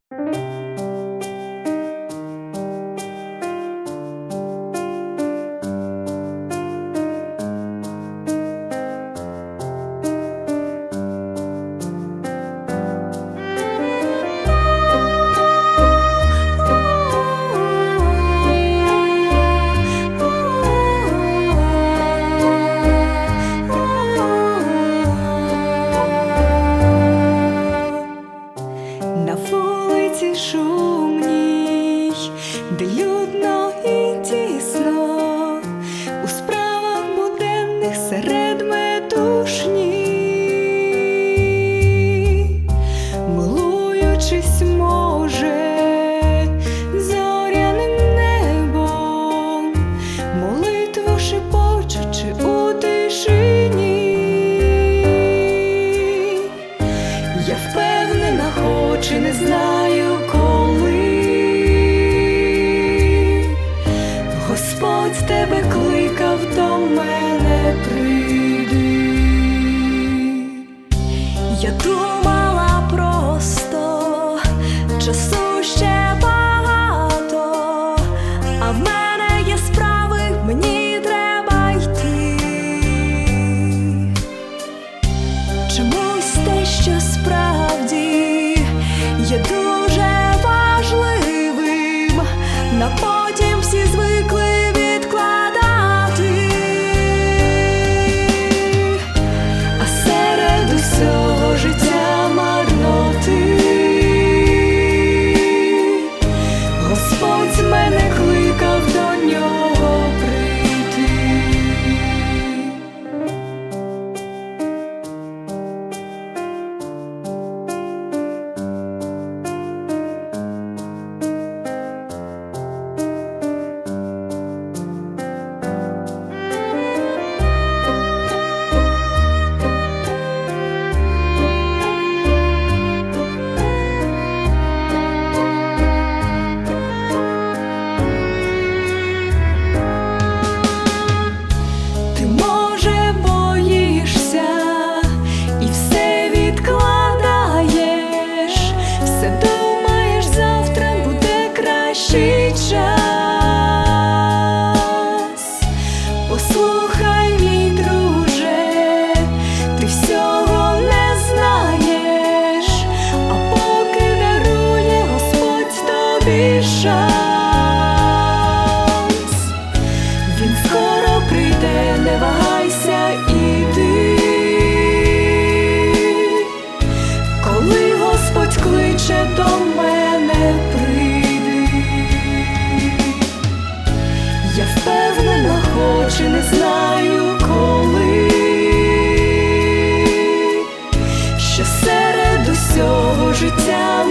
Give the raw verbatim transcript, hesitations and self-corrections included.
На вулиці шумній, де людно і тісно, у справах буденних серед метушні, милуючись, може, зоряним небом, молитву шепочучи у тишині, я впевнена, хоч і не знаю коли, Господь тебе кликав до мене, прийди. Я думала просто, часу ще багато, а в мене є справи, мені треба йти. Чомусь те, що справді є дуже важливим, на потім всі звикли відкладати, а серед усього життя марноти Господь мене кликав до нього прийти. Ти, може, боїшся і все відкладаєш, все думаєш, завтра буде кращий час. Послухай, мій друже, ти всього не знаєш, а поки дарує Господь тобі шанс. Він скоро прийде, не вагайся, іди. Коли Господь кличе до мене, прийди. Я впевнена, хоч і не знаю коли, що серед усього життя